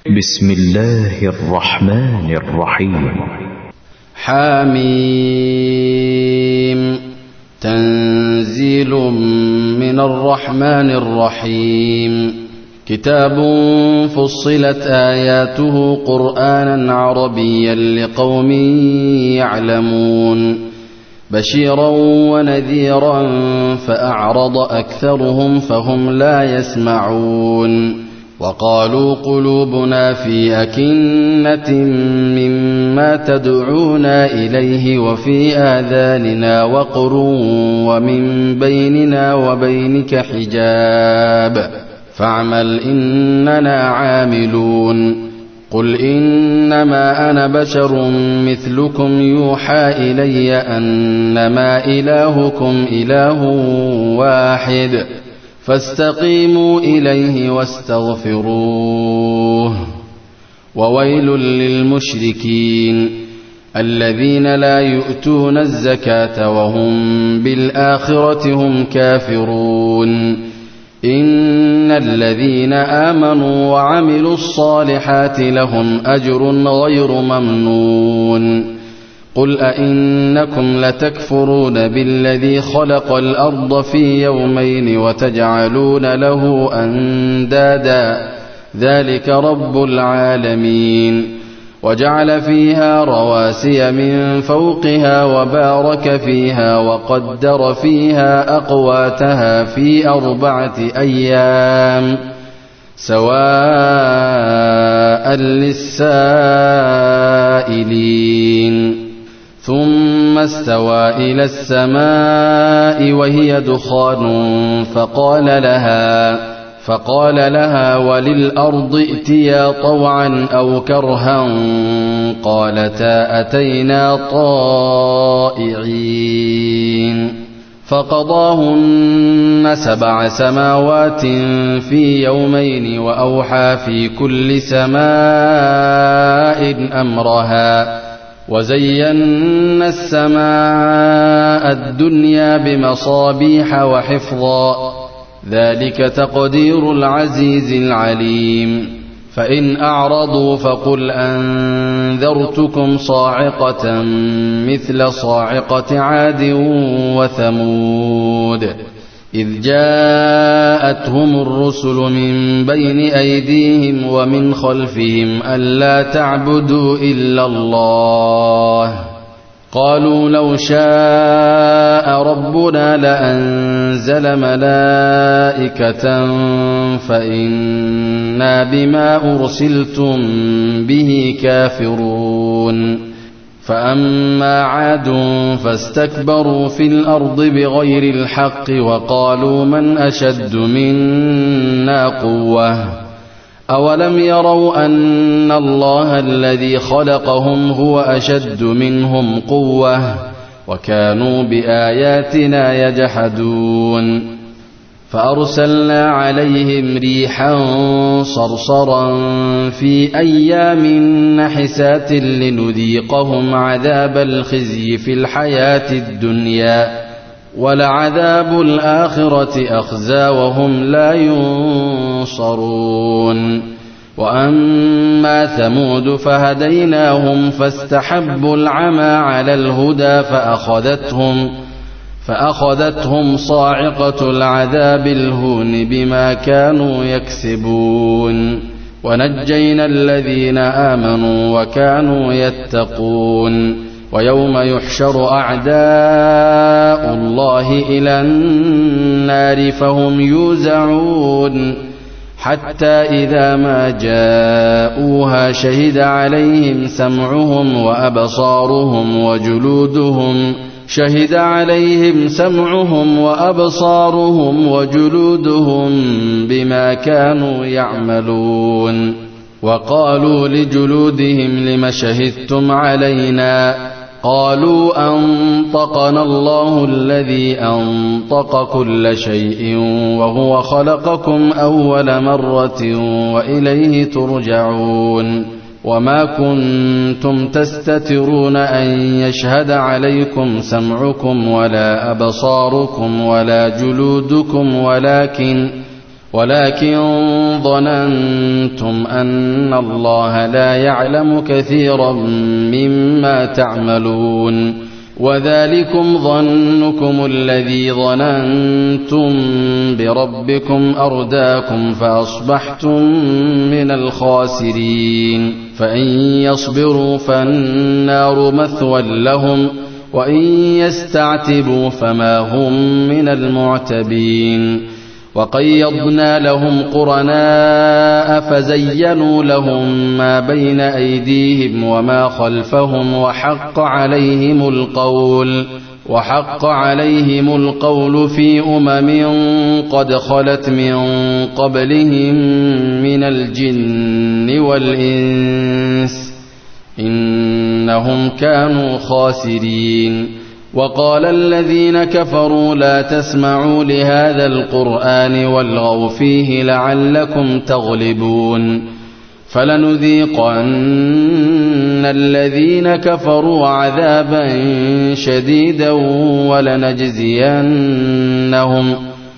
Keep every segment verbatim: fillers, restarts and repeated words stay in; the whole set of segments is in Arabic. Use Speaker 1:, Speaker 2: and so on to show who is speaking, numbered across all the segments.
Speaker 1: بسم الله الرحمن الرحيم.
Speaker 2: حميم. تنزيل من الرحمن الرحيم. كتاب فصلت آياته قرآنا عربيا لقوم يعلمون بشيرا ونذيرا فأعرض أكثرهم فهم لا يسمعون وقالوا قلوبنا في أكنة مما تدعونا إليه وفي آذاننا وقر ومن بيننا وبينك حجاب فاعمل إننا عاملون. قل إنما أنا بشر مثلكم يوحى إلي أنما إلهكم إله واحد فاستقيموا إليه واستغفروه. وويل للمشركين الذين لا يؤتون الزكاة وهم بالآخرة هم كافرون. إن الذين آمنوا وعملوا الصالحات لهم أجر غير ممنون. قل أئنكم لتكفرون بالذي خلق الأرض في يومين وتجعلون له أندادا ذلك رب العالمين. وجعل فيها رواسي من فوقها وبارك فيها وقدر فيها أقواتها في أربعة أيام سواء للسائلين. ثم استوى إلى السماء وهي دخان فقال لها فقال لها وللأرض ائتيا طوعا أو كرها قالتا أتينا طائعين. فقضاهن سبع سماوات في يومين وأوحى في كل سماء أمرها وزينا السماء الدنيا بمصابيح وحفظا ذلك تقدير العزيز العليم. فإن أعرضوا فقل أنذرتكم صاعقة مثل صاعقة عاد وثمود إذ جاءتهم الرسل من بين أيديهم ومن خلفهم ألا تعبدوا إلا الله قالوا لو شاء ربنا لأنزل ملائكة فإنا بما أرسلتم به كافرون. فأما عاد فاستكبروا في الأرض بغير الحق وقالوا من أشد منا قوة أولم يروا أن الله الذي خلقهم هو أشد منهم قوة وكانوا بآياتنا يجحدون. فأرسلنا عليهم ريحا صرصرا في أيام نحسات لنذيقهم عذاب الخزي في الحياة الدنيا ولعذاب الآخرة أخزى وهم لا ينصرون. وأما ثمود فهديناهم فاستحبوا العمى على الهدى فأخذتهم فأخذتهم صاعقة العذاب الهون بما كانوا يكسبون. ونجينا الذين آمنوا وكانوا يتقون. ويوم يحشر أعداء الله إلى النار فهم يوزعون حتى إذا ما جاءوها شهد عليهم سمعهم وأبصارهم وجلودهم شهد عليهم سمعهم وأبصارهم وجلودهم بما كانوا يعملون. وقالوا لجلودهم لم شهدتم علينا قالوا أنطقنا الله الذي أنطق كل شيء وهو خلقكم أول مرة وإليه ترجعون. وما كنتم تستترون أن يشهد عليكم سمعكم ولا أبصاركم ولا جلودكم ولكن ولكن ظننتم أن الله لا يعلم كثيرا مما تعملون وذلكم ظنكم الذي ظننتم بربكم أرداكم فأصبحتم من الخاسرين فإن يصبروا فالنار مثوى لهم وإن يستعتبوا فما هم من المعتبين وقيضنا لهم قرناء فزينوا لهم ما بين أيديهم وما خلفهم وحق عليهم القول وحق عليهم القول في أمم قد خلت من قبلهم من الجن والإنس إنهم كانوا خاسرين وقال الذين كفروا لا تسمعوا لهذا القرآن والغوا فيه لعلكم تغلبون فلنذيقن الذين كفروا عذابا شديدا ولنجزينهم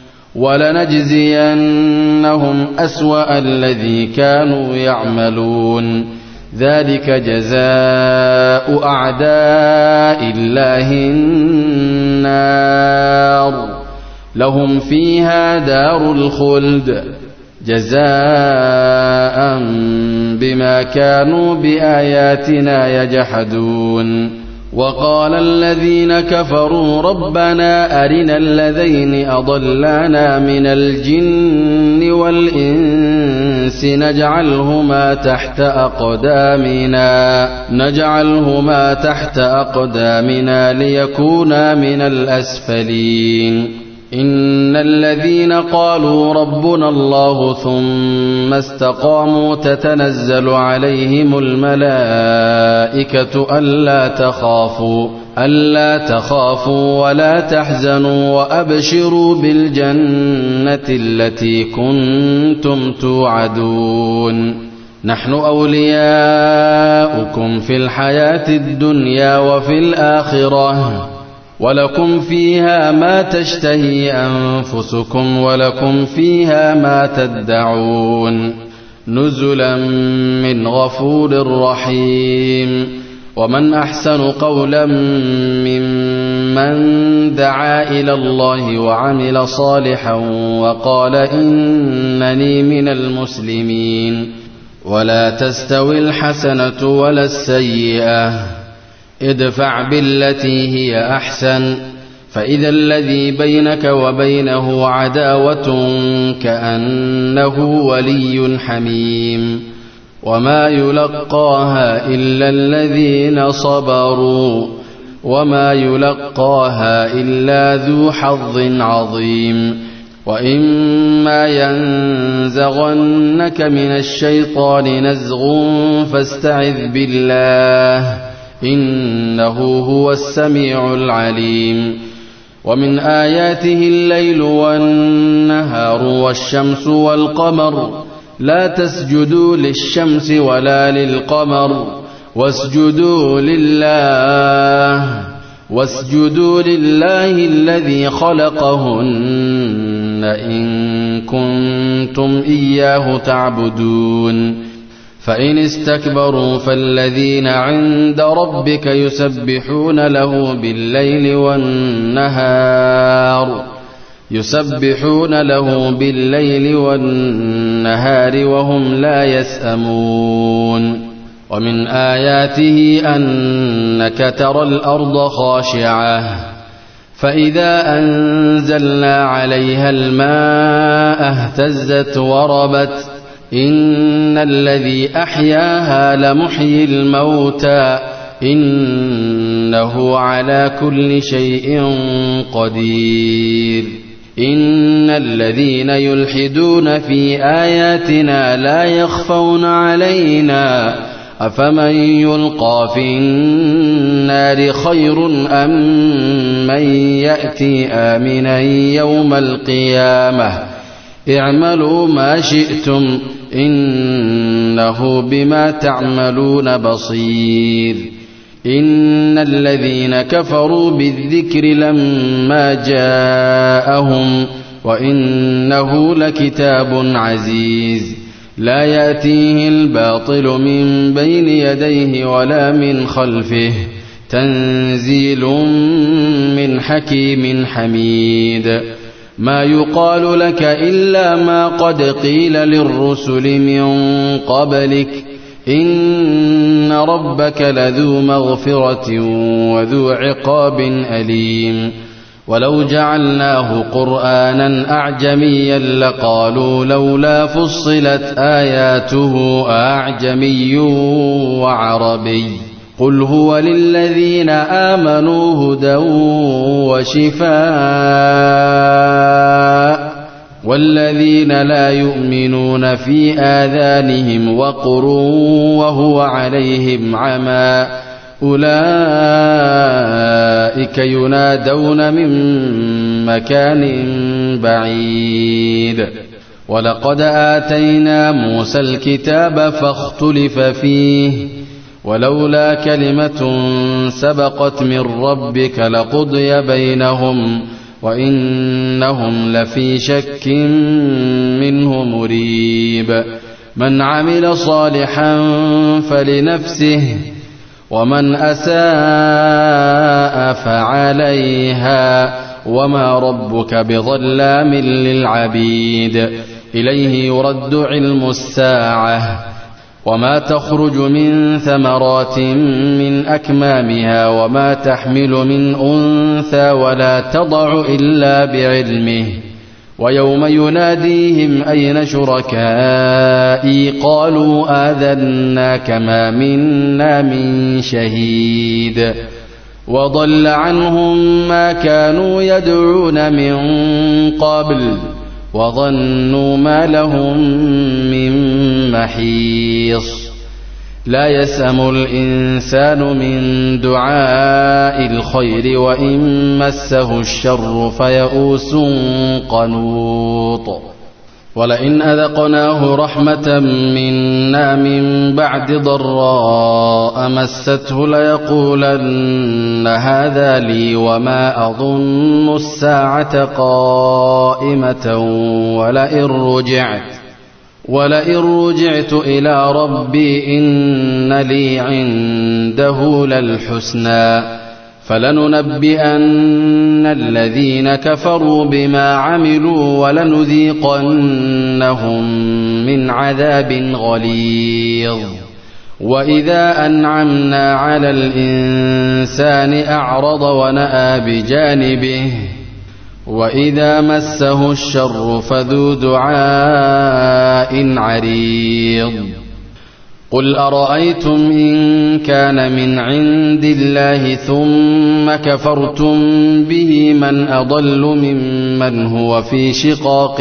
Speaker 2: ولنجزينهم أسوأ الذي كانوا يعملون ذلك جزاء أعداء الله النار لهم فيها دار الخلد جزاء بما كانوا بآياتنا يجحدون وقال الذين كفروا ربنا أرنا الذين أضلانا من الجن والإنس نجعلهما تحت أقدامنا نجعلهما تحت أقدامنا ليكونا من الأسفلين إن الذين قالوا ربنا الله ثم استقاموا تتنزل عليهم الملائكة ألا تخافوا ألا تخافوا ولا تحزنوا وأبشروا بالجنة التي كنتم توعدون نحن أولياؤكم في الحياة الدنيا وفي الآخرة ولكم فيها ما تشتهي أنفسكم ولكم فيها ما تدعون نزلا من غفور رحيم ومن أحسن قولا ممن دعا إلى الله وعمل صالحا وقال إنني من المسلمين ولا تستوي الحسنة ولا السيئة ادفع بالتي هي أحسن فإذا الذي بينك وبينه عداوة كأنه ولي حميم وما يلقاها إلا الذين صبروا وما يلقاها إلا ذو حظ عظيم وإما ينزغنك من الشيطان نزغ فاستعذ بالله إنه هو السميع العليم ومن آياته الليل والنهار والشمس والقمر لا تسجدوا للشمس ولا للقمر واسجدوا لله واسجدوا لله الذي خلقهن إن كنتم إياه تعبدون فإن استكبروا فالذين عند ربك يسبحون له بالليل والنهار يسبحون له بالليل والنهار وهم لا يسأمون ومن آياته أنك ترى الأرض خاشعة فإذا أنزلنا عليها الماء اهتزت وربت إن الذي أحياها لمحيي الموتى إنه على كل شيء قدير إن الذين يلحدون في آياتنا لا يخفون علينا أفمن يلقى في النار خير أم من يأتي آمنا يوم القيامة اعملوا ما شئتم إنه بما تعملون بصير إن الذين كفروا بالذكر لما جاءهم وإنه لكتاب عزيز لا يأتيه الباطل من بين يديه ولا من خلفه تنزيل من حكيم حميد ما يقال لك إلا ما قد قيل للرسل من قبلك إن ربك لذو مغفرة وذو عقاب أليم ولو جعلناه قرآنا أعجميا لقالوا لولا فصلت آياته أعجمي وعربي قل هو للذين آمنوا هدى وشفاء والذين لا يؤمنون في آذانهم وقر وهو عليهم عمى أولئك ينادون من مكان بعيد ولقد آتينا موسى الكتاب فاختلف فيه ولولا كلمة سبقت من ربك لقضي بينهم وإنهم لفي شك منه مريب من عمل صالحا فلنفسه ومن أساء فعليها وما ربك بظلام للعبيد إليه يرد علم الساعة وما تخرج من ثمرات من أكمامها وما تحمل من أنثى ولا تضع إلا بعلمه ويوم يناديهم أين شركائي قالوا آذناك ما منا من شهيد وضل عنهم ما كانوا يدعون من قبل وظنوا ما لهم من محيص لا يسأم الإنسان من دعاء الخير وإن مسه الشر فيئوس قنوط ولئن أذقناه رحمة منا من بعد ضراء مسته ليقولن هذا لي وما أظن الساعة قائمة ولئن رجعت ولئن رجعت إلى ربي إن لي عنده للحسنى فلننبئن الذين كفروا بما عملوا ولنذيقنهم من عذاب غليظ وإذا أنعمنا على الإنسان أعرض ونأى بجانبه وإذا مسه الشر فذو دعاء عريض قل أرأيتم إن كان من عند الله ثم كفرتم به من أضل ممن هو في شقاق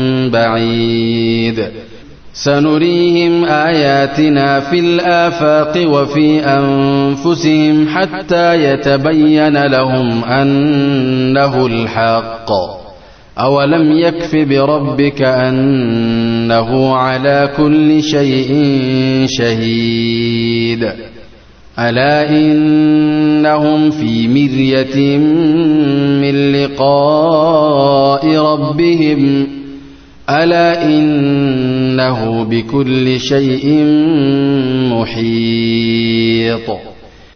Speaker 2: بعيد سنريهم آياتنا في الآفاق وفي أنفسهم حتى يتبين لهم أنه الحق أولم يكف بربك أنه على كل شيء شهيد ألا إنهم في مرية من لقاء ربهم ألا إنه بكل شيء محيط